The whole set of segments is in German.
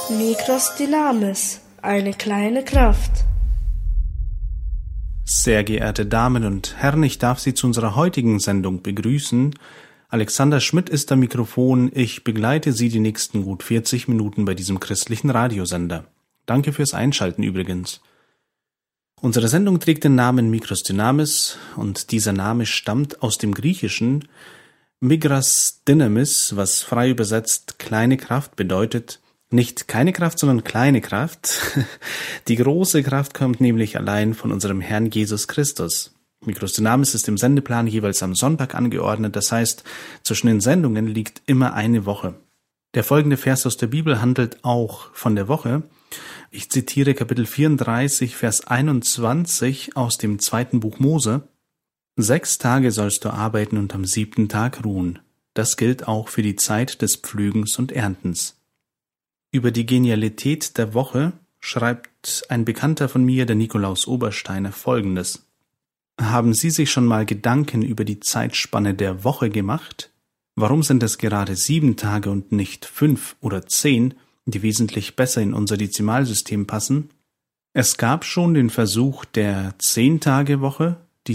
Mikros Dynamis, eine kleine Kraft. Sehr geehrte Damen und Herren, ich darf Sie zu unserer heutigen Sendung begrüßen. Alexander Schmidt ist am Mikrofon. Ich begleite Sie die nächsten gut 40 Minuten bei diesem christlichen Radiosender. Danke fürs Einschalten übrigens. Unsere Sendung trägt den Namen Mikros Dynamis und dieser Name stammt aus dem Griechischen Mikros Dynamis, was frei übersetzt kleine Kraft bedeutet. Nicht keine Kraft, sondern kleine Kraft. Die große Kraft kommt nämlich allein von unserem Herrn Jesus Christus. Mikros Dynamis ist im Sendeplan jeweils am Sonntag angeordnet, das heißt, zwischen den Sendungen liegt immer eine Woche. Der folgende Vers aus der Bibel handelt auch von der Woche. Ich zitiere Kapitel 34, Vers 21 aus dem 2. Buch Mose. 6 Tage sollst du arbeiten und am 7. Tag ruhen. Das gilt auch für die Zeit des Pflügens und Erntens. Über die Genialität der Woche schreibt ein Bekannter von mir, der Nikolaus Obersteiner, Folgendes. Haben Sie sich schon mal Gedanken über die Zeitspanne der Woche gemacht? Warum sind es gerade 7 Tage und nicht 5 oder 10, die wesentlich besser in unser Dezimalsystem passen? Es gab schon den Versuch der 10-Tage-Woche, die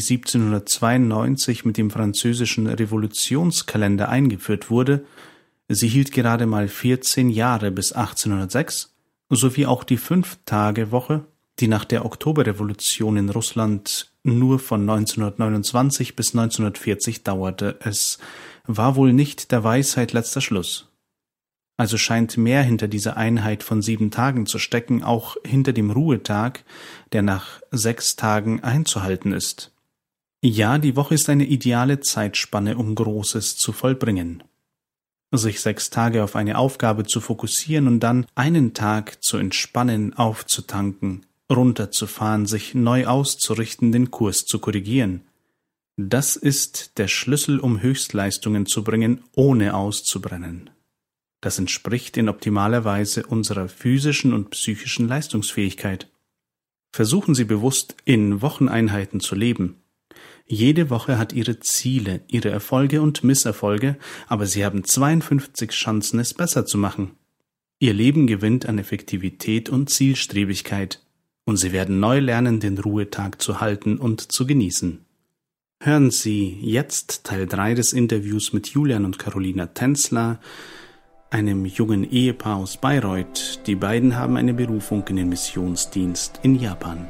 1792 mit dem französischen Revolutionskalender eingeführt wurde. Sie hielt gerade mal 14 Jahre bis 1806, sowie auch die 5-Tage-Woche, die nach der Oktoberrevolution in Russland nur von 1929 bis 1940 dauerte. Es war wohl nicht der Weisheit letzter Schluss. Also scheint mehr hinter dieser Einheit von 7 Tagen zu stecken, auch hinter dem Ruhetag, der nach 6 Tagen einzuhalten ist. Ja, die Woche ist eine ideale Zeitspanne, um Großes zu vollbringen. Sich 6 Tage auf eine Aufgabe zu fokussieren und dann einen Tag zu entspannen, aufzutanken, runterzufahren, sich neu auszurichten, den Kurs zu korrigieren. Das ist der Schlüssel, um Höchstleistungen zu bringen, ohne auszubrennen. Das entspricht in optimaler Weise unserer physischen und psychischen Leistungsfähigkeit. Versuchen Sie bewusst, in Wocheneinheiten zu leben. Jede Woche hat ihre Ziele, ihre Erfolge und Misserfolge, aber Sie haben 52 Chancen, es besser zu machen. Ihr Leben gewinnt an Effektivität und Zielstrebigkeit, und Sie werden neu lernen, den Ruhetag zu halten und zu genießen. Hören Sie jetzt Teil 3 des Interviews mit Julian und Carolina Tänzler, einem jungen Ehepaar aus Bayreuth. Die beiden haben eine Berufung in den Missionsdienst in Japan.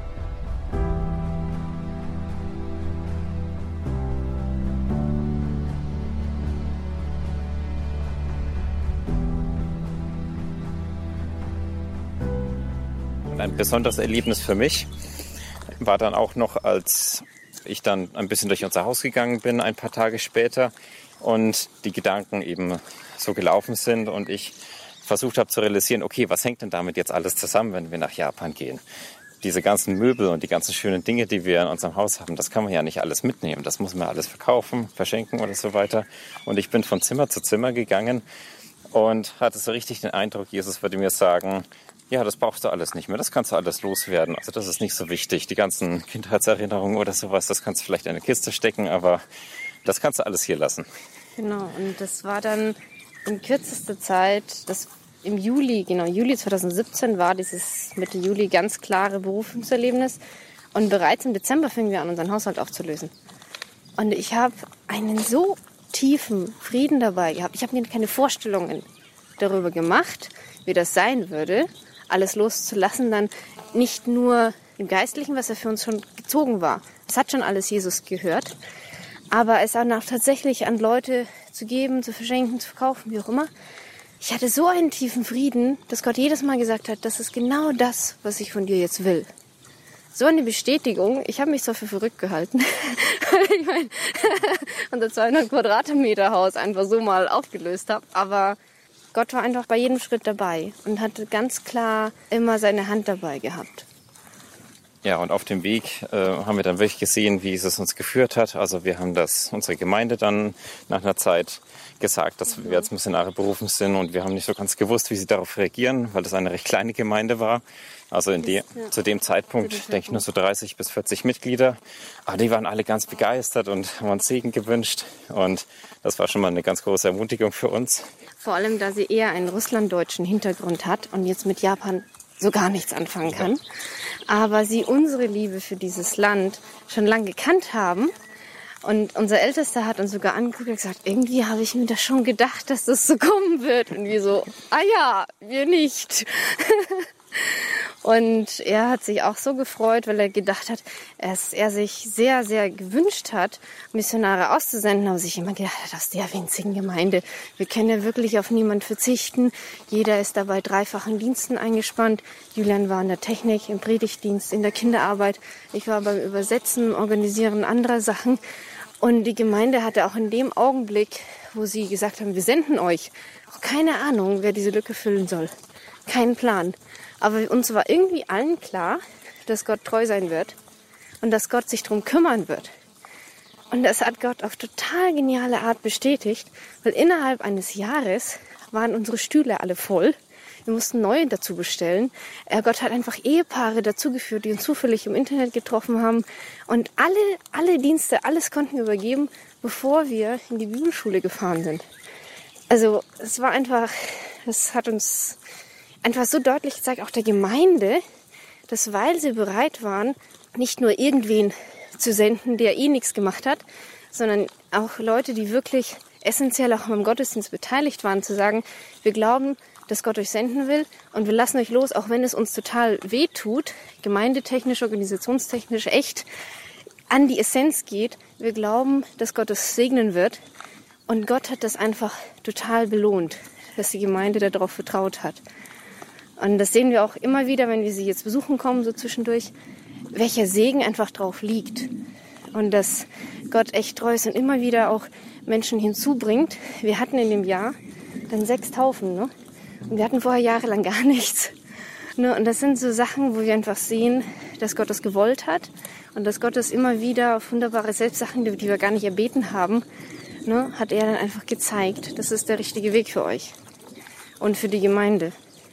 Ein besonderes Erlebnis für mich war dann auch noch, als ich dann ein bisschen durch unser Haus gegangen bin, ein paar Tage später, und die Gedanken eben so gelaufen sind und ich versucht habe zu realisieren, okay, was hängt denn damit jetzt alles zusammen, wenn wir nach Japan gehen? Diese ganzen Möbel und die ganzen schönen Dinge, die wir in unserem Haus haben, das kann man ja nicht alles mitnehmen. Das muss man alles verkaufen, verschenken oder so weiter. Und ich bin von Zimmer zu Zimmer gegangen und hatte so richtig den Eindruck, Jesus würde mir sagen, ja, das brauchst du alles nicht mehr, das kannst du alles loswerden. Also das ist nicht so wichtig. Die ganzen Kindheitserinnerungen oder sowas, das kannst du vielleicht in eine Kiste stecken, aber das kannst du alles hier lassen. Genau, und das war dann in kürzester Zeit, im Juli 2017 war dieses Mitte Juli ganz klare Berufungserlebnis. Und bereits im Dezember fingen wir an, unseren Haushalt aufzulösen. Und ich habe einen so tiefen Frieden dabei gehabt. Ich habe mir keine Vorstellungen darüber gemacht, wie das sein würde, alles loszulassen, dann nicht nur im Geistlichen, was ja für uns schon gezogen war. Es hat schon alles Jesus gehört. Aber es auch tatsächlich an Leute zu geben, zu verschenken, zu verkaufen, wie auch immer. Ich hatte so einen tiefen Frieden, dass Gott jedes Mal gesagt hat, das ist genau das, was ich von dir jetzt will. So eine Bestätigung, ich habe mich so für verrückt gehalten. Ich meine, unser 200 Quadratmeter Haus einfach so mal aufgelöst habe. Aber Gott war einfach bei jedem Schritt dabei und hatte ganz klar immer seine Hand dabei gehabt. Ja, und auf dem Weg haben wir dann wirklich gesehen, wie es uns geführt hat. Also wir haben das unsere Gemeinde dann nach einer Zeit gesagt, dass wir als Missionare berufen sind, und wir haben nicht so ganz gewusst, wie sie darauf reagieren, weil das eine recht kleine Gemeinde war. Also zu dem Zeitpunkt, denke ich, nur so 30 bis 40 Mitglieder. Aber die waren alle ganz begeistert und haben uns Segen gewünscht. Und das war schon mal eine ganz große Ermutigung für uns. Vor allem, da sie eher einen russlanddeutschen Hintergrund hat und jetzt mit Japan so gar nichts anfangen kann. Aber sie unsere Liebe für dieses Land schon lange gekannt haben. Und unser Ältester hat uns sogar angeguckt und gesagt, irgendwie habe ich mir das schon gedacht, dass das so kommen wird. Und wir so, ja, wir nicht. Und er hat sich auch so gefreut, weil er gedacht hat, dass er sich sehr, sehr gewünscht hat, Missionare auszusenden, aber sich immer gedacht hat, aus der winzigen Gemeinde, wir können ja wirklich auf niemanden verzichten. Jeder ist dabei 3-fachen Diensten eingespannt. Julian war in der Technik, im Predigtdienst, in der Kinderarbeit. Ich war beim Übersetzen, Organisieren anderer Sachen. Und die Gemeinde hatte auch in dem Augenblick, wo sie gesagt haben, wir senden euch, auch keine Ahnung, wer diese Lücke füllen soll. Keinen Plan. Aber uns war irgendwie allen klar, dass Gott treu sein wird und dass Gott sich darum kümmern wird. Und das hat Gott auf total geniale Art bestätigt, weil innerhalb eines Jahres waren unsere Stühle alle voll. Wir mussten neue dazu bestellen. Gott hat einfach Ehepaare dazugeführt, die uns zufällig im Internet getroffen haben. Und alle Dienste, alles konnten wir übergeben, bevor wir in die Bibelschule gefahren sind. Also es war einfach, das hat uns einfach so deutlich gezeigt, auch der Gemeinde, dass weil sie bereit waren, nicht nur irgendwen zu senden, der nichts gemacht hat, sondern auch Leute, die wirklich essentiell auch am Gottesdienst beteiligt waren, zu sagen, wir glauben, dass Gott euch senden will und wir lassen euch los, auch wenn es uns total weh tut, gemeindetechnisch, organisationstechnisch echt an die Essenz geht. Wir glauben, dass Gott es segnen wird, und Gott hat das einfach total belohnt, dass die Gemeinde darauf vertraut hat. Und das sehen wir auch immer wieder, wenn wir sie jetzt besuchen kommen, so zwischendurch, welcher Segen einfach drauf liegt. Und dass Gott echt treu ist und immer wieder auch Menschen hinzubringt. Wir hatten in dem Jahr dann 6 Taufen, ne? Und wir hatten vorher jahrelang gar nichts. Ne? Und das sind so Sachen, wo wir einfach sehen, dass Gott das gewollt hat und dass Gott das immer wieder auf wunderbare Selbstsachen, die wir gar nicht erbeten haben, ne, hat er dann einfach gezeigt, das ist der richtige Weg für euch und für die Gemeinde.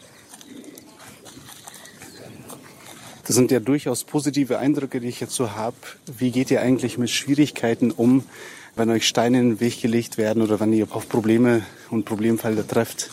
Das sind ja durchaus positive Eindrücke, die ich jetzt so habe. Wie geht ihr eigentlich mit Schwierigkeiten um, wenn euch Steine in den Weg gelegt werden oder wenn ihr auf Probleme und Problemfelder trefft?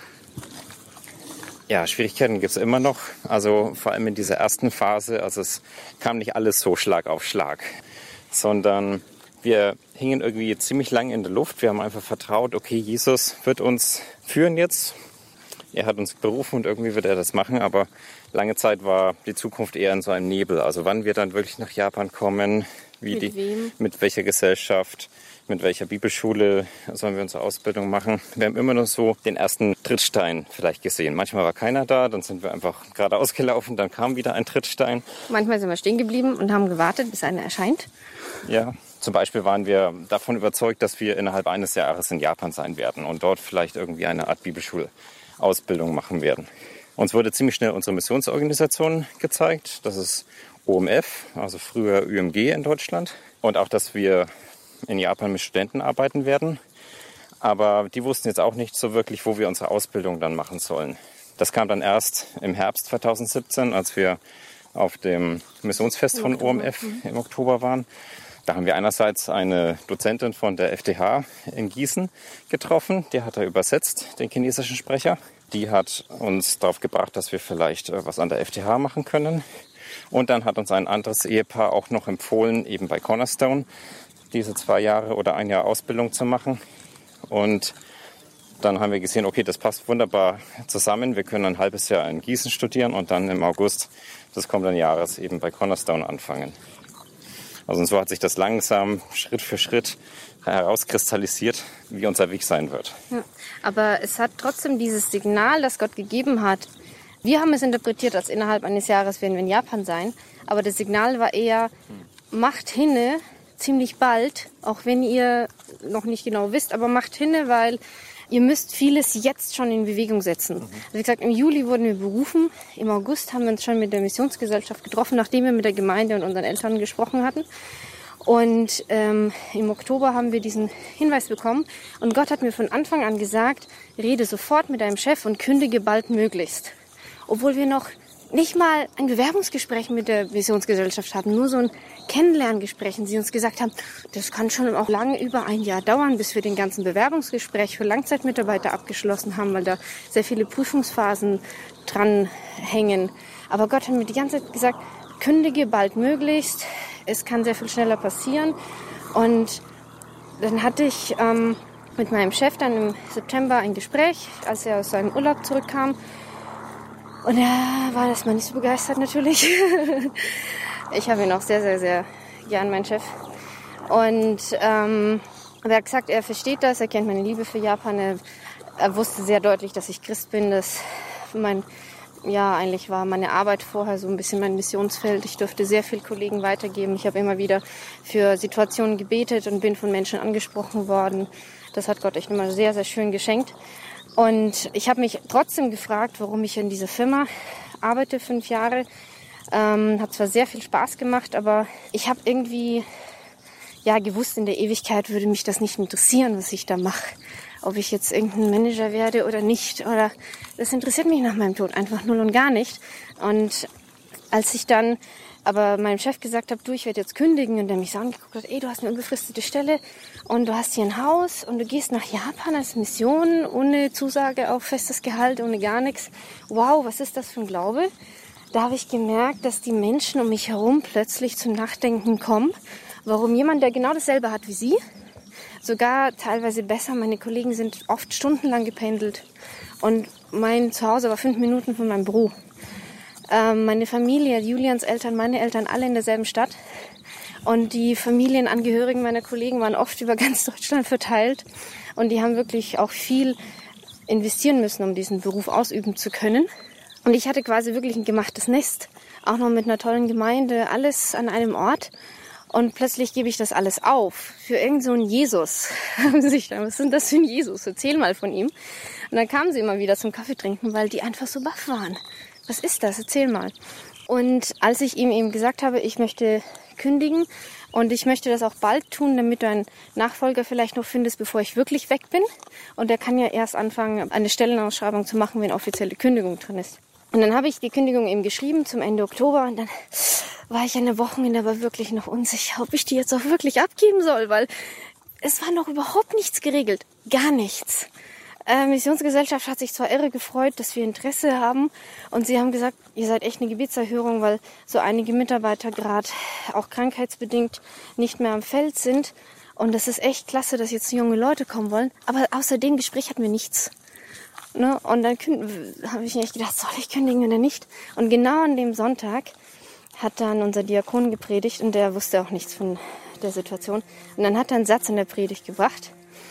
Ja, Schwierigkeiten gibt es immer noch. Also vor allem in dieser ersten Phase. Also es kam nicht alles so Schlag auf Schlag, sondern wir hingen irgendwie ziemlich lange in der Luft. Wir haben einfach vertraut, okay, Jesus wird uns führen jetzt. Er hat uns berufen und irgendwie wird er das machen. Aber lange Zeit war die Zukunft eher in so einem Nebel. Also wann wir dann wirklich nach Japan kommen, mit welcher Gesellschaft, mit welcher Bibelschule sollen wir unsere Ausbildung machen. Wir haben immer noch so den ersten Trittstein vielleicht gesehen. Manchmal war keiner da, dann sind wir einfach geradeaus gelaufen, dann kam wieder ein Trittstein. Manchmal sind wir stehen geblieben und haben gewartet, bis einer erscheint. Ja, zum Beispiel waren wir davon überzeugt, dass wir innerhalb eines Jahres in Japan sein werden und dort vielleicht irgendwie eine Art Bibelschulausbildung machen werden. Uns wurde ziemlich schnell unsere Missionsorganisation gezeigt. Das ist OMF, also früher UMG in Deutschland. Und auch, dass wir in Japan mit Studenten arbeiten werden. Aber die wussten jetzt auch nicht so wirklich, wo wir unsere Ausbildung dann machen sollen. Das kam dann erst im Herbst 2017, als wir auf dem Missionsfest von OMF im Oktober waren. Da haben wir einerseits eine Dozentin von der FTH in Gießen getroffen. Die hat er übersetzt, den chinesischen Sprecher. Die hat uns darauf gebracht, dass wir vielleicht was an der FTH machen können. Und dann hat uns ein anderes Ehepaar auch noch empfohlen, eben bei Cornerstone, diese 2 Jahre oder 1 Jahr Ausbildung zu machen. Und dann haben wir gesehen, okay, das passt wunderbar zusammen. Wir können ein halbes Jahr in Gießen studieren und dann im August des kommenden Jahres eben bei Cornerstone anfangen. Also und so hat sich das langsam, Schritt für Schritt herauskristallisiert, wie unser Weg sein wird. Ja, aber es hat trotzdem dieses Signal, das Gott gegeben hat. Wir haben es interpretiert, als innerhalb eines Jahres werden wir in Japan sein. Aber das Signal war eher, macht hinne ziemlich bald, auch wenn ihr noch nicht genau wisst, aber macht hinne, weil ihr müsst vieles jetzt schon in Bewegung setzen. Also wie gesagt, im Juli wurden wir berufen. Im August haben wir uns schon mit der Missionsgesellschaft getroffen, nachdem wir mit der Gemeinde und unseren Eltern gesprochen hatten. Und im Oktober haben wir diesen Hinweis bekommen. Und Gott hat mir von Anfang an gesagt, rede sofort mit deinem Chef und kündige baldmöglichst. Obwohl wir noch nicht mal ein Bewerbungsgespräch mit der Missionsgesellschaft haben, nur so ein Kennenlerngespräch. Und sie uns gesagt haben, das kann schon auch lange über ein Jahr dauern, bis wir den ganzen Bewerbungsgespräch für Langzeitmitarbeiter abgeschlossen haben, weil da sehr viele Prüfungsphasen dran hängen. Aber Gott hat mir die ganze Zeit gesagt, kündige baldmöglichst, es kann sehr viel schneller passieren. Und dann hatte ich mit meinem Chef dann im September ein Gespräch, als er aus seinem Urlaub zurückkam. Und er war erstmal nicht so begeistert natürlich. Ich habe ihn auch sehr, sehr, sehr gern, meinen Chef. Und er hat gesagt, er versteht das, er kennt meine Liebe für Japan. Er wusste sehr deutlich, dass ich Christ bin. Das eigentlich war meine Arbeit vorher so ein bisschen mein Missionsfeld. Ich durfte sehr viel Kollegen weitergeben. Ich habe immer wieder für Situationen gebetet und bin von Menschen angesprochen worden. Das hat Gott echt immer sehr, sehr schön geschenkt. Und ich habe mich trotzdem gefragt, warum ich in dieser Firma arbeite, 5 Jahre. Hat zwar sehr viel Spaß gemacht, aber ich habe irgendwie gewusst, in der Ewigkeit würde mich das nicht interessieren, was ich da mache. Ob ich jetzt irgendein Manager werde oder nicht. Oder das interessiert mich nach meinem Tod einfach null und gar nicht. Und als ich dann aber meinem Chef gesagt habe, ich werde jetzt kündigen, und der mich so angeguckt hat, du hast eine unbefristete Stelle und du hast hier ein Haus und du gehst nach Japan als Mission, ohne Zusage auf festes Gehalt, ohne gar nichts. Wow, was ist das für ein Glaube? Da habe ich gemerkt, dass die Menschen um mich herum plötzlich zum Nachdenken kommen, warum jemand, der genau dasselbe hat wie sie, sogar teilweise besser, meine Kollegen sind oft stundenlang gependelt und mein Zuhause war 5 Minuten von meinem Büro. Meine Familie, Julians Eltern, meine Eltern, alle in derselben Stadt. Und die Familienangehörigen meiner Kollegen waren oft über ganz Deutschland verteilt. Und die haben wirklich auch viel investieren müssen, um diesen Beruf ausüben zu können. Und ich hatte quasi wirklich ein gemachtes Nest. Auch noch mit einer tollen Gemeinde, alles an einem Ort. Und plötzlich gebe ich das alles auf. Für irgend so einen Jesus. Was ist denn das für ein Jesus? Erzähl mal von ihm. Und dann kamen sie immer wieder zum Kaffee trinken, weil die einfach so baff waren. Was ist das? Erzähl mal. Und als ich ihm eben gesagt habe, ich möchte kündigen und ich möchte das auch bald tun, damit du einen Nachfolger vielleicht noch findest, bevor ich wirklich weg bin. Und der kann ja erst anfangen, eine Stellenausschreibung zu machen, wenn offizielle Kündigung drin ist. Und dann habe ich die Kündigung eben geschrieben zum Ende Oktober und dann war ich eine Wochenende aber wirklich noch unsicher, ob ich die jetzt auch wirklich abgeben soll, weil es war noch überhaupt nichts geregelt. Gar nichts. Missionsgesellschaft hat sich zwar irre gefreut, dass wir Interesse haben und sie haben gesagt, ihr seid echt eine Gebetserhörung, weil so einige Mitarbeiter gerade auch krankheitsbedingt nicht mehr am Feld sind und das ist echt klasse, dass jetzt junge Leute kommen wollen, aber außer dem Gespräch hatten wir nichts. Ne? Und dann habe ich echt gedacht, soll ich kündigen oder nicht? Und genau an dem Sonntag hat dann unser Diakon gepredigt und der wusste auch nichts von der Situation und dann hat er einen Satz in der Predigt gebracht.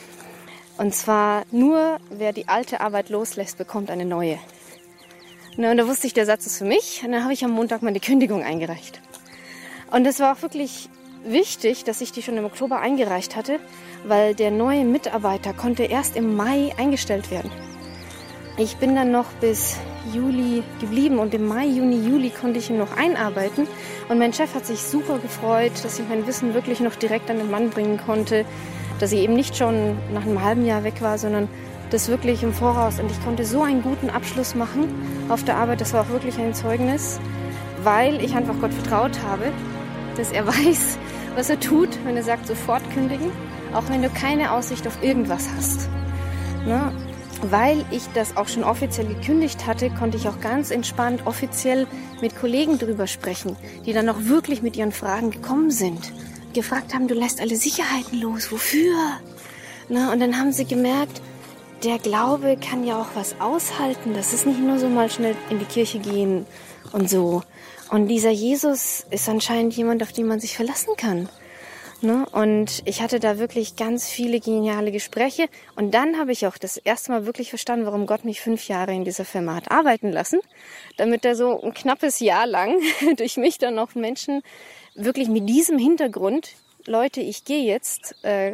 Und zwar, nur wer die alte Arbeit loslässt, bekommt eine neue. Und da wusste ich, der Satz ist für mich. Und dann habe ich am Montag meine Kündigung eingereicht. Und es war auch wirklich wichtig, dass ich die schon im Oktober eingereicht hatte, weil der neue Mitarbeiter konnte erst im Mai eingestellt werden. Ich bin dann noch bis Juli geblieben und im Mai, Juni, Juli konnte ich ihn noch einarbeiten. Und mein Chef hat sich super gefreut, dass ich mein Wissen wirklich noch direkt an den Mann bringen konnte, dass ich eben nicht schon nach einem halben Jahr weg war, sondern das wirklich im Voraus. Und ich konnte so einen guten Abschluss machen auf der Arbeit. Das war auch wirklich ein Zeugnis, weil ich einfach Gott vertraut habe, dass er weiß, was er tut, wenn er sagt, sofort kündigen, auch wenn du keine Aussicht auf irgendwas hast. Ne? Weil ich das auch schon offiziell gekündigt hatte, konnte ich auch ganz entspannt offiziell mit Kollegen drüber sprechen, die dann auch wirklich mit ihren Fragen gekommen sind. Gefragt haben, du lässt alle Sicherheiten los, wofür? Na, und dann haben sie gemerkt, der Glaube kann ja auch was aushalten. Das ist nicht nur so mal schnell in die Kirche gehen und so. Und dieser Jesus ist anscheinend jemand, auf den man sich verlassen kann. Ne? Und ich hatte da wirklich ganz viele geniale Gespräche. Und dann habe ich auch das erste Mal wirklich verstanden, warum Gott mich 5 Jahre in dieser Firma hat arbeiten lassen. Damit er so ein knappes Jahr lang durch mich dann noch Menschen wirklich mit diesem Hintergrund, Leute, ich gehe jetzt,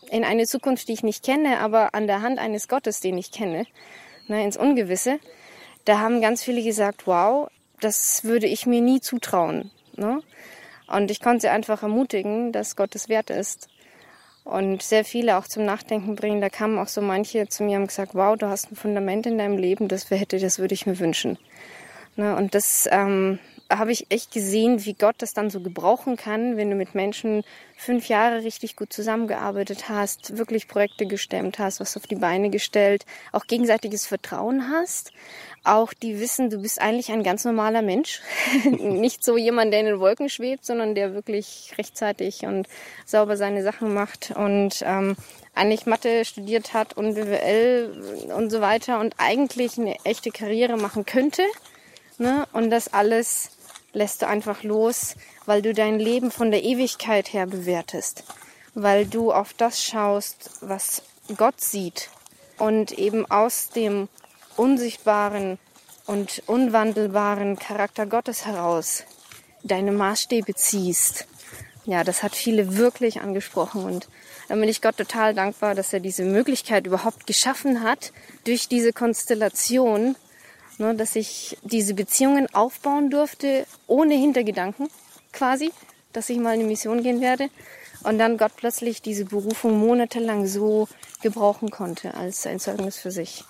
in eine Zukunft, die ich nicht kenne, aber an der Hand eines Gottes, den ich kenne, ins Ungewisse. Da haben ganz viele gesagt, wow, das würde ich mir nie zutrauen. Ne? Und ich konnte sie einfach ermutigen, dass Gott es wert ist. Und sehr viele auch zum Nachdenken bringen. Da kamen auch so manche zu mir und haben gesagt, wow, du hast ein Fundament in deinem Leben, das würde ich mir wünschen. Ne? Und das habe ich echt gesehen, wie Gott das dann so gebrauchen kann, wenn du mit Menschen 5 Jahre richtig gut zusammengearbeitet hast, wirklich Projekte gestemmt hast, was auf die Beine gestellt, auch gegenseitiges Vertrauen hast. Auch die wissen, du bist eigentlich ein ganz normaler Mensch. Nicht so jemand, der in den Wolken schwebt, sondern der wirklich rechtzeitig und sauber seine Sachen macht und eigentlich Mathe studiert hat und BWL und so weiter und eigentlich eine echte Karriere machen könnte. Ne? Und das alles lässt du einfach los, weil du dein Leben von der Ewigkeit her bewertest. Weil du auf das schaust, was Gott sieht und eben aus dem unsichtbaren und unwandelbaren Charakter Gottes heraus deine Maßstäbe ziehst. Ja, das hat viele wirklich angesprochen und da bin ich Gott total dankbar, dass er diese Möglichkeit überhaupt geschaffen hat, durch diese Konstellation, ne, dass ich diese Beziehungen aufbauen durfte, ohne Hintergedanken quasi, dass ich mal in eine Mission gehen werde und dann Gott plötzlich diese Berufung monatelang so gebrauchen konnte als ein Zeugnis für sich.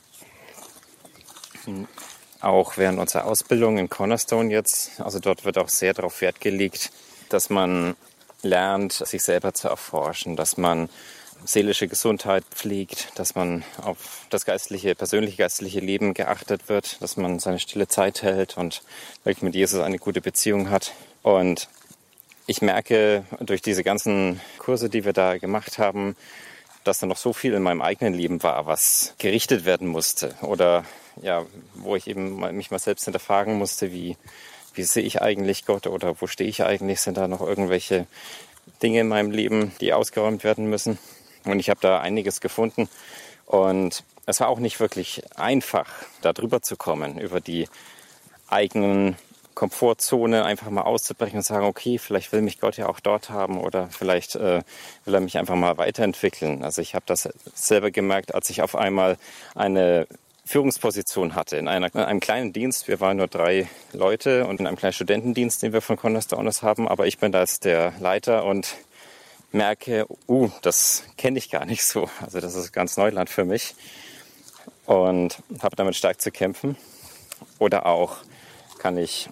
Auch während unserer Ausbildung in Cornerstone jetzt, also dort wird auch sehr darauf Wert gelegt, dass man lernt, sich selber zu erforschen, dass man seelische Gesundheit pflegt, dass man auf das persönliche geistliche Leben geachtet wird, dass man seine stille Zeit hält und wirklich mit Jesus eine gute Beziehung hat. Und ich merke durch diese ganzen Kurse, die wir da gemacht haben, dass da noch so viel in meinem eigenen Leben war, was gerichtet werden musste oder ja, wo ich eben mich mal selbst hinterfragen musste, wie sehe ich eigentlich Gott oder wo stehe ich eigentlich? Sind da noch irgendwelche Dinge in meinem Leben, die ausgeräumt werden müssen? Und ich habe da einiges gefunden und es war auch nicht wirklich einfach, da drüber zu kommen, über die eigenen Komfortzone einfach mal auszubrechen und sagen, okay, vielleicht will mich Gott ja auch dort haben oder vielleicht will er mich einfach mal weiterentwickeln. Also ich habe das selber gemerkt, als ich auf einmal eine Führungsposition hatte in einem kleinen Dienst. Wir waren nur 3 Leute und in einem kleinen Studentendienst, den wir von Cornerstone aus haben. Aber ich bin da jetzt der Leiter und merke, das kenne ich gar nicht so. Also das ist ganz Neuland für mich und habe damit stark zu kämpfen. Oder auch kann ich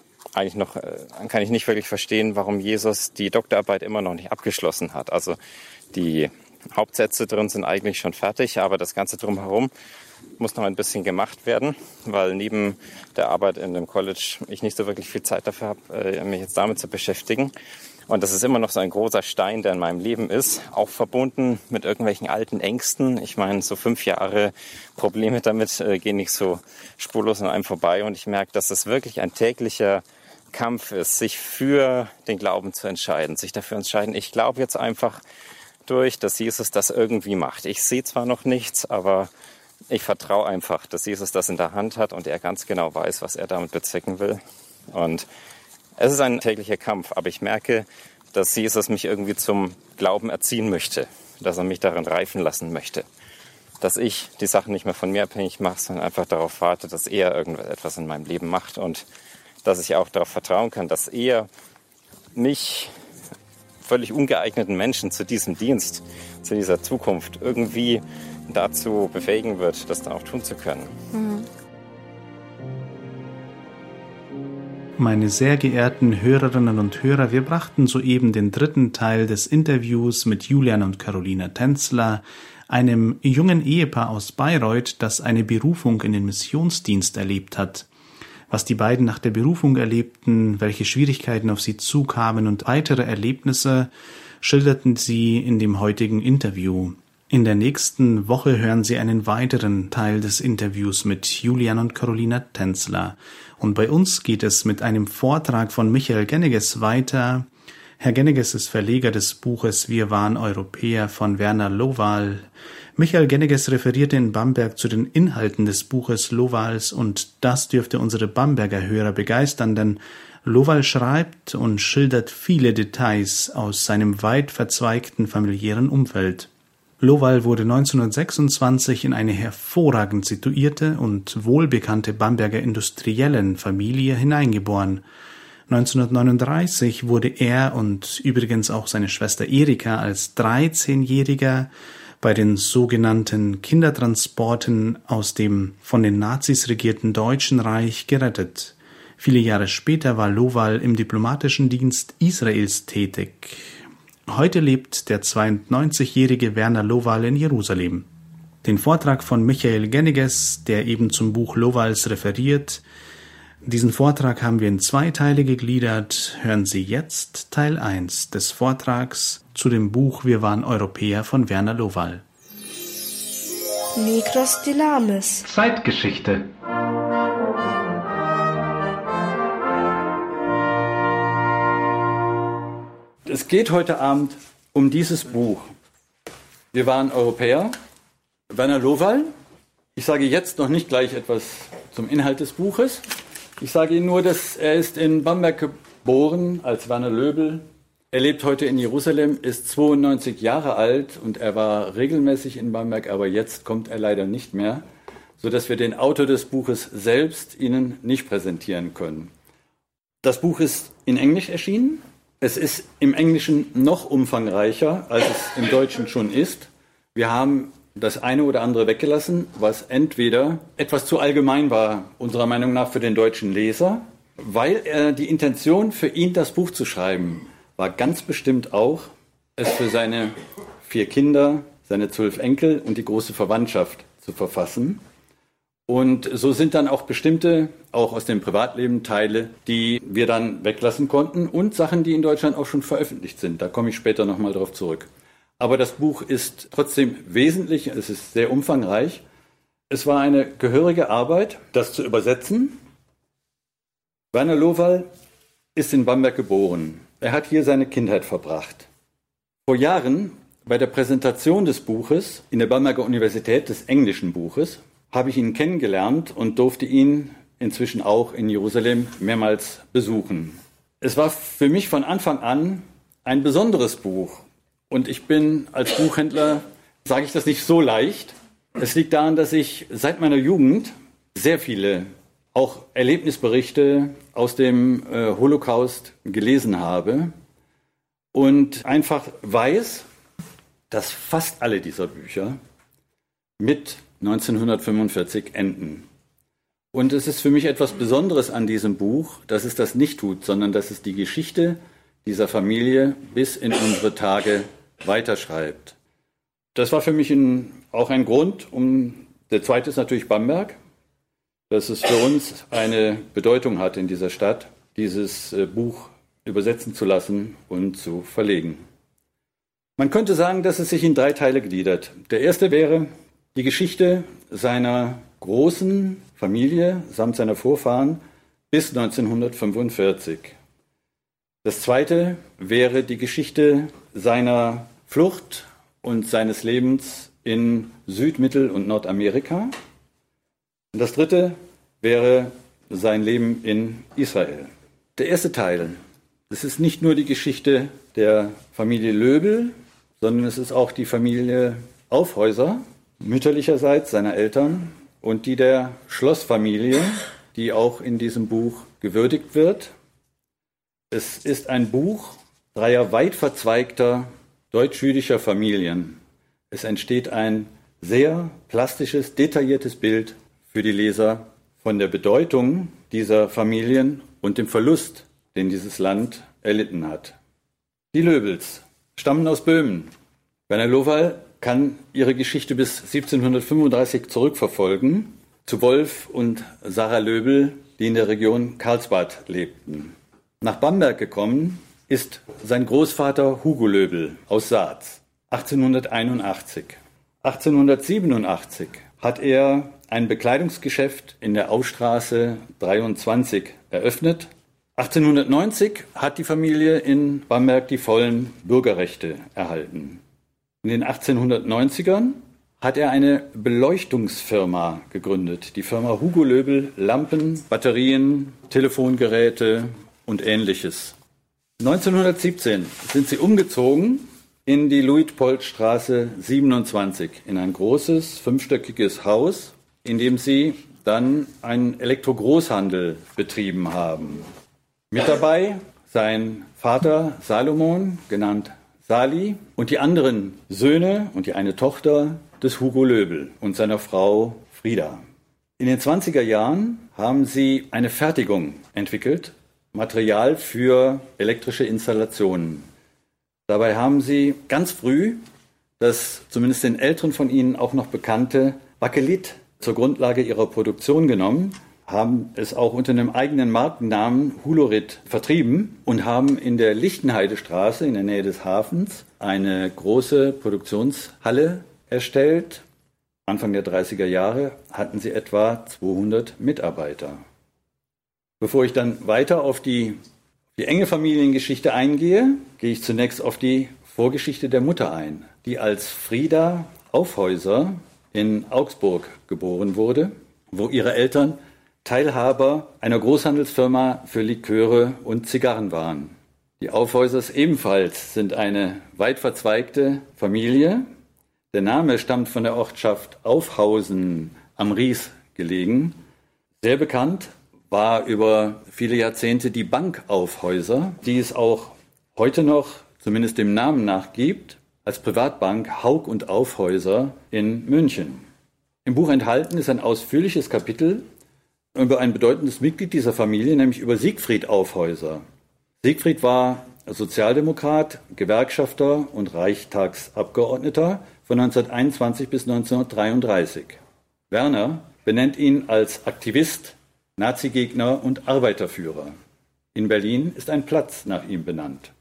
nicht wirklich verstehen, warum Jesus die Doktorarbeit immer noch nicht abgeschlossen hat. Also die Hauptsätze drin sind eigentlich schon fertig, aber das Ganze drumherum muss noch ein bisschen gemacht werden, weil neben der Arbeit in dem College ich nicht so wirklich viel Zeit dafür habe, mich jetzt damit zu beschäftigen. Und das ist immer noch so ein großer Stein, der in meinem Leben ist, auch verbunden mit irgendwelchen alten Ängsten. Ich meine, so 5 Jahre Probleme damit gehen nicht so spurlos an einem vorbei. Und ich merke, dass es wirklich ein täglicher Kampf ist, sich für den Glauben zu entscheiden, sich dafür entscheiden, ich glaube jetzt einfach durch, dass Jesus das irgendwie macht. Ich sehe zwar noch nichts, aber ich vertraue einfach, dass Jesus das in der Hand hat und er ganz genau weiß, was er damit bezwecken will. Und es ist ein täglicher Kampf, aber ich merke, dass Jesus mich irgendwie zum Glauben erziehen möchte, dass er mich darin reifen lassen möchte, dass ich die Sachen nicht mehr von mir abhängig mache, sondern einfach darauf warte, dass er irgendetwas in meinem Leben macht und dass ich auch darauf vertrauen kann, dass er mich, völlig ungeeigneten Menschen, zu diesem Dienst, zu dieser Zukunft irgendwie dazu befähigen wird, das dann auch tun zu können. Mhm. Meine sehr geehrten Hörerinnen und Hörer, wir brachten soeben den 3. Teil des Interviews mit Julian und Carolina Tänzler, einem jungen Ehepaar aus Bayreuth, das eine Berufung in den Missionsdienst erlebt hat. Was die beiden nach der Berufung erlebten, welche Schwierigkeiten auf sie zukamen und weitere Erlebnisse schilderten sie in dem heutigen Interview. In der nächsten Woche hören Sie einen weiteren Teil des Interviews mit Julian und Carolina Tänzler. Und bei uns geht es mit einem Vortrag von Michael Genneges weiter. Herr Genneges ist Verleger des Buches Wir waren Europäer von Werner Lowal. Michael Genneges referierte in Bamberg zu den Inhalten des Buches Lowals und das dürfte unsere Bamberger Hörer begeistern, denn Lowal schreibt und schildert viele Details aus seinem weit verzweigten familiären Umfeld. Lowall wurde 1926 in eine hervorragend situierte und wohlbekannte Bamberger Industriellenfamilie hineingeboren. 1939 wurde er und übrigens auch seine Schwester Erika als 13-Jähriger bei den sogenannten Kindertransporten aus dem von den Nazis regierten Deutschen Reich gerettet. Viele Jahre später war Lowall im diplomatischen Dienst Israels tätig. Heute lebt der 92-jährige Werner Lowall in Jerusalem. Den Vortrag von Michael Genniges, der eben zum Buch Lowalls referiert, diesen Vortrag haben wir in 2 Teile gegliedert. Hören Sie jetzt Teil 1 des Vortrags zu dem Buch Wir waren Europäer von Werner Lowall. Mikros Dynamis. Zeitgeschichte. Es geht heute Abend um dieses Buch. Wir waren Europäer. Werner Lowall. Ich sage jetzt noch nicht gleich etwas zum Inhalt des Buches. Ich sage Ihnen nur, dass er ist in Bamberg geboren als Werner Löbel. Er lebt heute in Jerusalem, ist 92 Jahre alt und er war regelmäßig in Bamberg, aber jetzt kommt er leider nicht mehr, sodass wir den Autor des Buches selbst Ihnen nicht präsentieren können. Das Buch ist in Englisch erschienen. Es ist im Englischen noch umfangreicher, als es im Deutschen schon ist. Wir haben das eine oder andere weggelassen, was entweder etwas zu allgemein war, unserer Meinung nach für den deutschen Leser, weil die Intention für ihn, das Buch zu schreiben, war ganz bestimmt auch, es für seine 4 Kinder, seine 12 Enkel und die große Verwandtschaft zu verfassen. Und so sind dann auch bestimmte, auch aus dem Privatleben, Teile, die wir dann weglassen konnten und Sachen, die in Deutschland auch schon veröffentlicht sind. Da komme ich später nochmal drauf zurück. Aber das Buch ist trotzdem wesentlich, es ist sehr umfangreich. Es war eine gehörige Arbeit, das zu übersetzen. Werner Lowall ist in Bamberg geboren. Er hat hier seine Kindheit verbracht. Vor Jahren, bei der Präsentation des Buches in der Bamberger Universität, des englischen Buches, habe ich ihn kennengelernt und durfte ihn inzwischen auch in Jerusalem mehrmals besuchen. Es war für mich von Anfang an ein besonderes Buch. Und ich bin als Buchhändler, sage ich das nicht so leicht. Es liegt daran, dass ich seit meiner Jugend sehr viele auch Erlebnisberichte aus dem Holocaust gelesen habe und einfach weiß, dass fast alle dieser Bücher mit 1945 enden. Und es ist für mich etwas Besonderes an diesem Buch, dass es das nicht tut, sondern dass es die Geschichte dieser Familie bis in unsere Tage weiterschreibt. Das war für mich auch ein Grund, der zweite ist natürlich Bamberg, dass es für uns eine Bedeutung hat in dieser Stadt, dieses Buch übersetzen zu lassen und zu verlegen. Man könnte sagen, dass es sich in 3 Teile gliedert. Der erste wäre die Geschichte seiner großen Familie samt seiner Vorfahren bis 1945. Das zweite wäre die Geschichte seiner Flucht und seines Lebens in Süd-, Mittel- und Nordamerika. Und das dritte wäre sein Leben in Israel. Der erste Teil, das ist nicht nur die Geschichte der Familie Löbel, sondern es ist auch die Familie Aufhäuser, mütterlicherseits seiner Eltern, und die der Schlossfamilie, die auch in diesem Buch gewürdigt wird. Es ist ein Buch 3 weit verzweigter deutsch-jüdischer Familien. Es entsteht ein sehr plastisches, detailliertes Bild für die Leser von der Bedeutung dieser Familien und dem Verlust, den dieses Land erlitten hat. Die Löbels stammen aus Böhmen. Werner Lowall kann ihre Geschichte bis 1735 zurückverfolgen, zu Wolf und Sarah Löbel, die in der Region Karlsbad lebten. Nach Bamberg gekommen ist sein Großvater Hugo Löbel aus Saatz, 1881. 1887 hat er ein Bekleidungsgeschäft in der Austraße 23 eröffnet. 1890 hat die Familie in Bamberg die vollen Bürgerrechte erhalten. In den 1890ern hat er eine Beleuchtungsfirma gegründet, die Firma Hugo Löbel, Lampen, Batterien, Telefongeräte und Ähnliches. 1917 sind sie umgezogen in die Luitpoldstraße 27, in ein großes, 5-stöckiges Haus, in dem sie dann einen Elektrogroßhandel betrieben haben. Mit dabei sein Vater Salomon, genannt Sali, und die anderen Söhne und die eine Tochter des Hugo Löbel und seiner Frau Frieda. In den 20er Jahren haben sie eine Fertigung entwickelt, Material für elektrische Installationen. Dabei haben sie ganz früh das zumindest den Älteren von ihnen auch noch bekannte Bakelit zur Grundlage ihrer Produktion genommen, haben es auch unter einem eigenen Markennamen Hulorit vertrieben und haben in der Lichtenheidestraße in der Nähe des Hafens eine große Produktionshalle erstellt. Anfang der 30er Jahre hatten sie etwa 200 Mitarbeiter. Bevor ich dann weiter auf die enge Familiengeschichte eingehe, gehe ich zunächst auf die Vorgeschichte der Mutter ein, die als Frieda Aufhäuser in Augsburg geboren wurde, wo ihre Eltern Teilhaber einer Großhandelsfirma für Liköre und Zigarren waren. Die Aufhäusers ebenfalls sind eine weit verzweigte Familie. Der Name stammt von der Ortschaft Aufhausen am Ries gelegen. Sehr bekannt war über viele Jahrzehnte die Bank Aufhäuser, die es auch heute noch, zumindest dem Namen nach, gibt, als Privatbank Haug und Aufhäuser in München. Im Buch enthalten ist ein ausführliches Kapitel über ein bedeutendes Mitglied dieser Familie, nämlich über Siegfried Aufhäuser. Siegfried war Sozialdemokrat, Gewerkschafter und Reichstagsabgeordneter von 1921 bis 1933. Werner benennt ihn als Aktivist, Nazigegner und Arbeiterführer. In Berlin ist ein Platz nach ihm benannt.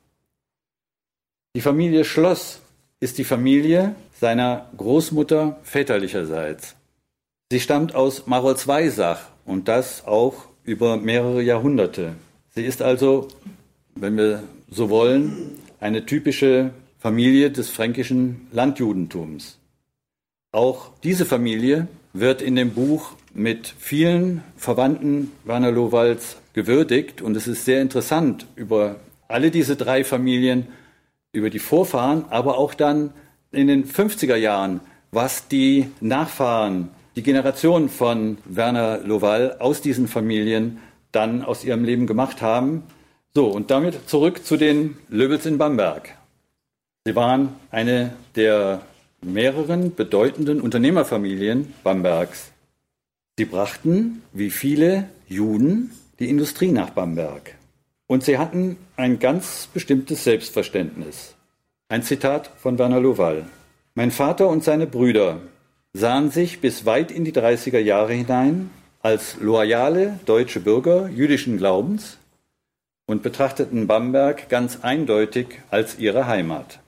Die Familie Schloss ist die Familie seiner Großmutter väterlicherseits. Sie stammt aus Marolzweisach und das auch über mehrere Jahrhunderte. Sie ist also, wenn wir so wollen, eine typische Familie des fränkischen Landjudentums. Auch diese Familie wird in dem Buch mit vielen Verwandten Werner Lowalds gewürdigt und es ist sehr interessant, über alle diese drei Familien, über die Vorfahren, aber auch dann in den 50er Jahren, was die Nachfahren, die Generation von Werner Lowall aus diesen Familien dann aus ihrem Leben gemacht haben. So, und damit zurück zu den Löbels in Bamberg. Sie waren eine der mehreren bedeutenden Unternehmerfamilien Bambergs. Sie brachten, wie viele Juden, die Industrie nach Bamberg. Und sie hatten ein ganz bestimmtes Selbstverständnis. Ein Zitat von Werner Lowall. Mein Vater und seine Brüder sahen sich bis weit in die 30er Jahre hinein als loyale deutsche Bürger jüdischen Glaubens und betrachteten Bamberg ganz eindeutig als ihre Heimat.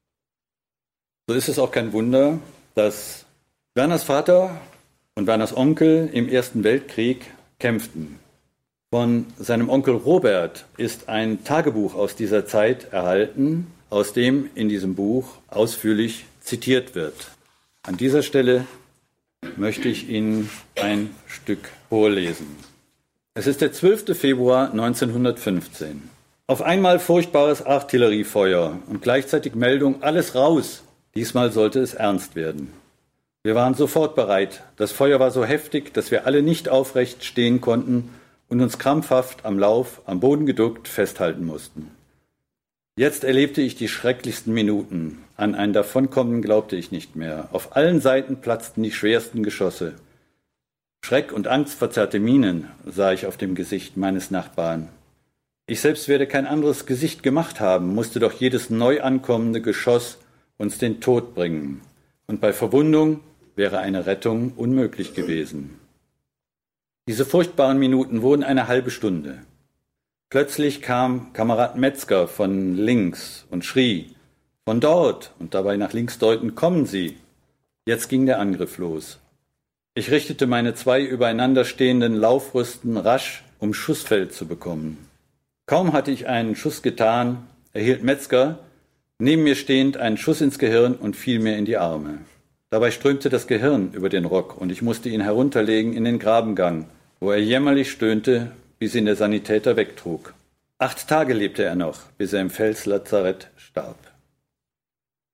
So ist es auch kein Wunder, dass Werners Vater und Werners Onkel im Ersten Weltkrieg kämpften. Von seinem Onkel Robert ist ein Tagebuch aus dieser Zeit erhalten, aus dem in diesem Buch ausführlich zitiert wird. An dieser Stelle möchte ich Ihnen ein Stück vorlesen. Es ist der 12. Februar 1915. Auf einmal furchtbares Artilleriefeuer und gleichzeitig Meldung, alles raus. Diesmal sollte es ernst werden. Wir waren sofort bereit. Das Feuer war so heftig, dass wir alle nicht aufrecht stehen konnten und uns krampfhaft am Lauf, am Boden geduckt, festhalten mussten. Jetzt erlebte ich die schrecklichsten Minuten. An ein Davonkommen glaubte ich nicht mehr. Auf allen Seiten platzten die schwersten Geschosse. Schreck und angstverzerrte Mienen sah ich auf dem Gesicht meines Nachbarn. Ich selbst werde kein anderes Gesicht gemacht haben, musste doch jedes neu ankommende Geschoss uns den Tod bringen. Und bei Verwundung wäre eine Rettung unmöglich gewesen. Diese furchtbaren Minuten wurden eine halbe Stunde. Plötzlich kam Kamerad Metzger von links und schrie, von dort, und dabei nach links deutend, kommen Sie. Jetzt ging der Angriff los. Ich richtete meine zwei übereinander stehenden Laufrüsten rasch, um Schussfeld zu bekommen. Kaum hatte ich einen Schuss getan, erhielt Metzger, neben mir stehend, einen Schuss ins Gehirn und fiel mir in die Arme. Dabei strömte das Gehirn über den Rock und ich musste ihn herunterlegen in den Grabengang, wo er jämmerlich stöhnte, bis ihn der Sanitäter wegtrug. 8 Tage lebte er noch, bis er im Felslazarett starb.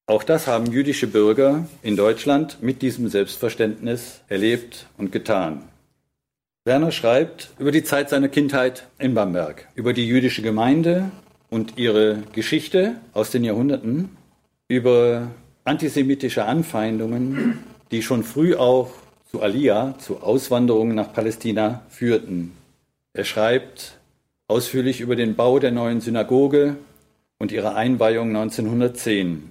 Auch das haben jüdische Bürger in Deutschland mit diesem Selbstverständnis erlebt und getan. Werner schreibt über die Zeit seiner Kindheit in Bamberg, über die jüdische Gemeinde und ihre Geschichte aus den Jahrhunderten, über antisemitische Anfeindungen, die schon früh auch zu Aliyah, zu Auswanderungen nach Palästina führten. Er schreibt ausführlich über den Bau der neuen Synagoge und ihre Einweihung 1910.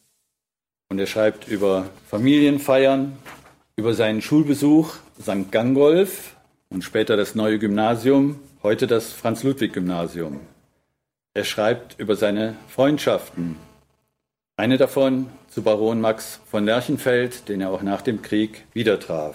Und er schreibt über Familienfeiern, über seinen Schulbesuch St. Gangolf und später das neue Gymnasium, heute das Franz-Ludwig-Gymnasium. Er schreibt über seine Freundschaften. Eine davon zu Baron Max von Lerchenfeld, den er auch nach dem Krieg wieder traf.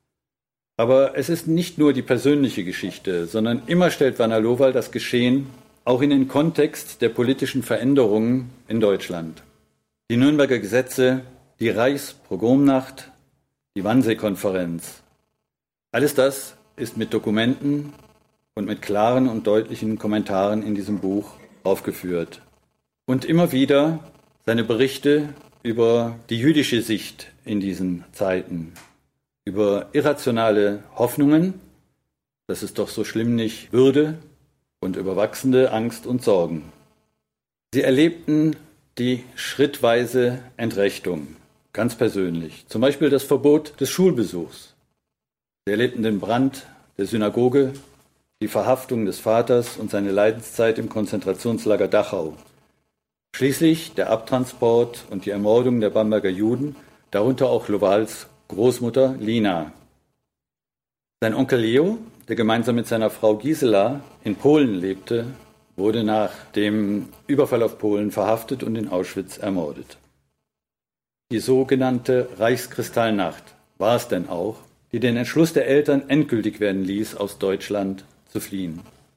Aber es ist nicht nur die persönliche Geschichte, sondern immer stellt Werner Lowald das Geschehen auch in den Kontext der politischen Veränderungen in Deutschland. Die Nürnberger Gesetze, die Reichspogromnacht, die Wannsee-Konferenz. Alles das ist mit Dokumenten und mit klaren und deutlichen Kommentaren in diesem Buch aufgeführt. Und immer wieder seine Berichte über die jüdische Sicht in diesen Zeiten, über irrationale Hoffnungen, dass es doch so schlimm nicht würde, und über wachsende Angst und Sorgen. Sie erlebten die schrittweise Entrechtung, ganz persönlich. Zum Beispiel das Verbot des Schulbesuchs. Sie erlebten den Brand der Synagoge, die Verhaftung des Vaters und seine Leidenszeit im Konzentrationslager Dachau. Schließlich der Abtransport und die Ermordung der Bamberger Juden, darunter auch Lowalds Großmutter Lina. Sein Onkel Leo, der gemeinsam mit seiner Frau Gisela in Polen lebte, wurde nach dem Überfall auf Polen verhaftet und in Auschwitz ermordet. Die sogenannte Reichskristallnacht war es denn auch, die den Entschluss der Eltern endgültig werden ließ, aus Deutschland zu fliehen.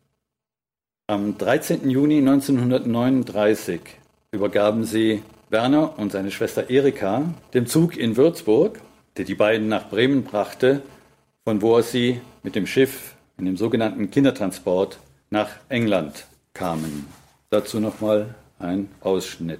Am 13. Juni 1939 übergaben sie Werner und seine Schwester Erika dem Zug in Würzburg, der die beiden nach Bremen brachte, von wo aus sie mit dem Schiff in dem sogenannten Kindertransport nach England kamen. Dazu nochmal ein Ausschnitt.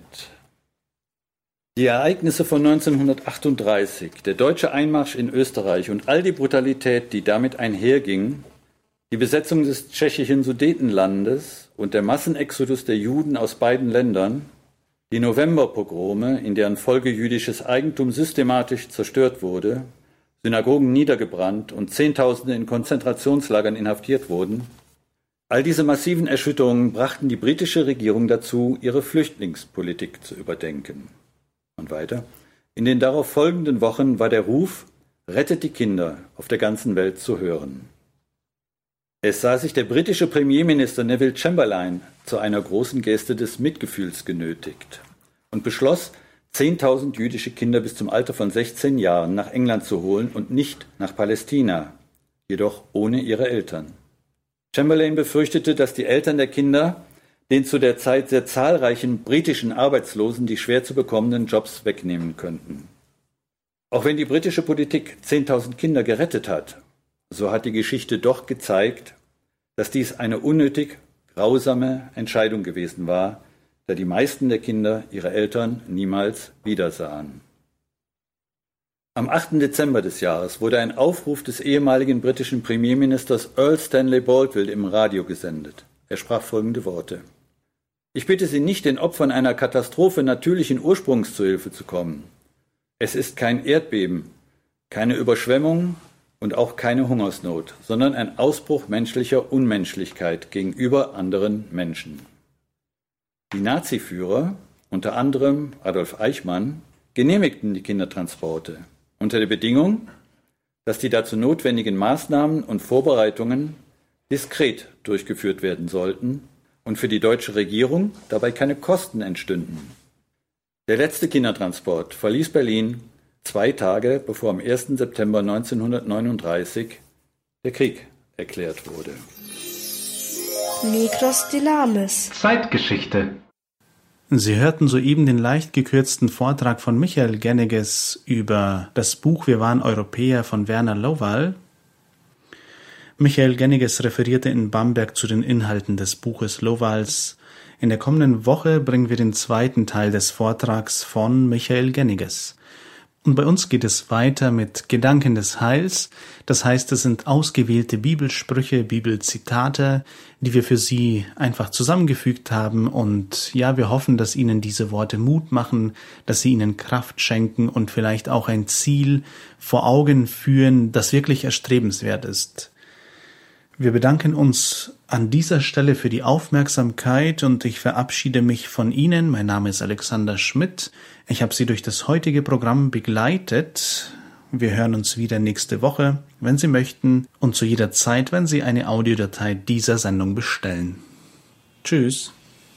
Die Ereignisse von 1938, der deutsche Einmarsch in Österreich und all die Brutalität, die damit einherging, die Besetzung des tschechischen Sudetenlandes und der Massenexodus der Juden aus beiden Ländern, die Novemberpogrome, in deren Folge jüdisches Eigentum systematisch zerstört wurde, Synagogen niedergebrannt und Zehntausende in Konzentrationslagern inhaftiert wurden, all diese massiven Erschütterungen brachten die britische Regierung dazu, ihre Flüchtlingspolitik zu überdenken. Und weiter. In den darauf folgenden Wochen war der Ruf, rettet die Kinder, auf der ganzen Welt zu hören. Es sah sich der britische Premierminister Neville Chamberlain zu einer großen Geste des Mitgefühls genötigt und beschloss, 10.000 jüdische Kinder bis zum Alter von 16 Jahren nach England zu holen und nicht nach Palästina, jedoch ohne ihre Eltern. Chamberlain befürchtete, dass die Eltern der Kinder den zu der Zeit sehr zahlreichen britischen Arbeitslosen die schwer zu bekommenden Jobs wegnehmen könnten. Auch wenn die britische Politik 10.000 Kinder gerettet hat, so hat die Geschichte doch gezeigt, dass dies eine unnötig grausame Entscheidung gewesen war, da die meisten der Kinder ihre Eltern niemals wiedersahen. Am 8. Dezember des Jahres wurde ein Aufruf des ehemaligen britischen Premierministers Earl Stanley Baldwin im Radio gesendet. Er sprach folgende Worte: Ich bitte Sie nicht, den Opfern einer Katastrophe natürlichen Ursprungs zu Hilfe zu kommen. Es ist kein Erdbeben, keine Überschwemmung und auch keine Hungersnot, sondern ein Ausbruch menschlicher Unmenschlichkeit gegenüber anderen Menschen. Die Naziführer, unter anderem Adolf Eichmann, genehmigten die Kindertransporte unter der Bedingung, dass die dazu notwendigen Maßnahmen und Vorbereitungen diskret durchgeführt werden sollten und für die deutsche Regierung dabei keine Kosten entstünden. Der letzte Kindertransport verließ Berlin 2 Tage, bevor am 1. September 1939 der Krieg erklärt wurde. Mikros Dynamis. Zeitgeschichte. Sie hörten soeben den leicht gekürzten Vortrag von Michael Genneges über das Buch Wir waren Europäer von Werner Lowald. Michael Genneges referierte in Bamberg zu den Inhalten des Buches Lowalds. In der kommenden Woche bringen wir den zweiten Teil des Vortrags von Michael Genniges. Und bei uns geht es weiter mit Gedanken des Heils. Das heißt, es sind ausgewählte Bibelsprüche, Bibelzitate, die wir für Sie einfach zusammengefügt haben. Und ja, wir hoffen, dass Ihnen diese Worte Mut machen, dass sie Ihnen Kraft schenken und vielleicht auch ein Ziel vor Augen führen, das wirklich erstrebenswert ist. Wir bedanken uns an dieser Stelle für die Aufmerksamkeit und ich verabschiede mich von Ihnen. Mein Name ist Alexander Schmidt. Ich habe Sie durch das heutige Programm begleitet. Wir hören uns wieder nächste Woche, wenn Sie möchten, und zu jeder Zeit, wenn Sie eine Audiodatei dieser Sendung bestellen. Tschüss.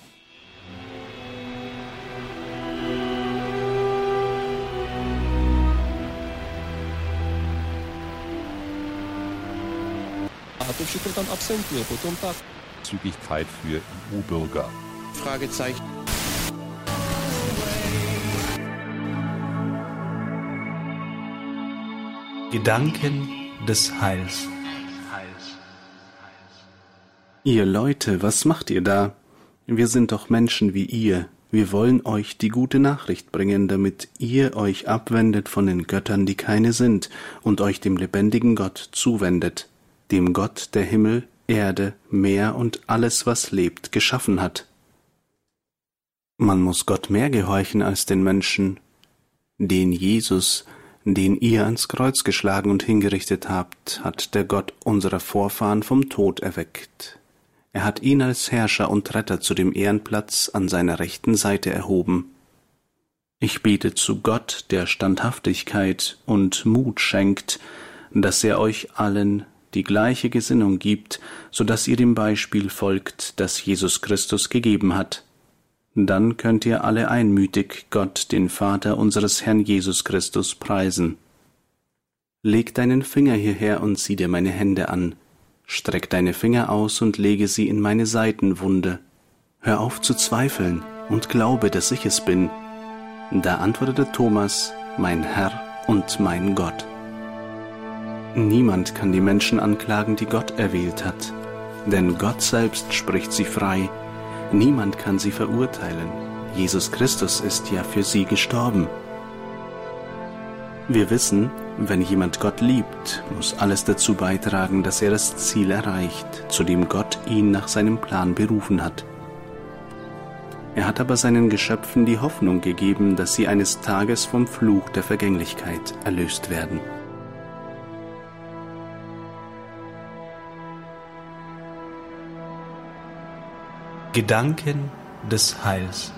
Zügigkeit für EU-Bürger. Fragezeichen. Gedanken des Heils. Ihr Leute, was macht ihr da? Wir sind doch Menschen wie ihr. Wir wollen euch die gute Nachricht bringen, damit ihr euch abwendet von den Göttern, die keine sind, und euch dem lebendigen Gott zuwendet, dem Gott, der Himmel, Erde, Meer und alles, was lebt, geschaffen hat. Man muss Gott mehr gehorchen als den Menschen. Den Jesus, den ihr ans Kreuz geschlagen und hingerichtet habt, hat der Gott unserer Vorfahren vom Tod erweckt. Er hat ihn als Herrscher und Retter zu dem Ehrenplatz an seiner rechten Seite erhoben. Ich bete zu Gott, der Standhaftigkeit und Mut schenkt, dass er euch allen die gleiche Gesinnung gibt, so dass ihr dem Beispiel folgt, das Jesus Christus gegeben hat. Dann könnt ihr alle einmütig Gott, den Vater unseres Herrn Jesus Christus, preisen. Leg deinen Finger hierher und sieh dir meine Hände an. Streck deine Finger aus und lege sie in meine Seitenwunde. Hör auf zu zweifeln und glaube, dass ich es bin. Da antwortete Thomas, mein Herr und mein Gott. Niemand kann die Menschen anklagen, die Gott erwählt hat, denn Gott selbst spricht sie frei. Niemand kann sie verurteilen. Jesus Christus ist ja für sie gestorben. Wir wissen, wenn jemand Gott liebt, muss alles dazu beitragen, dass er das Ziel erreicht, zu dem Gott ihn nach seinem Plan berufen hat. Er hat aber seinen Geschöpfen die Hoffnung gegeben, dass sie eines Tages vom Fluch der Vergänglichkeit erlöst werden. Gedanken des Heils.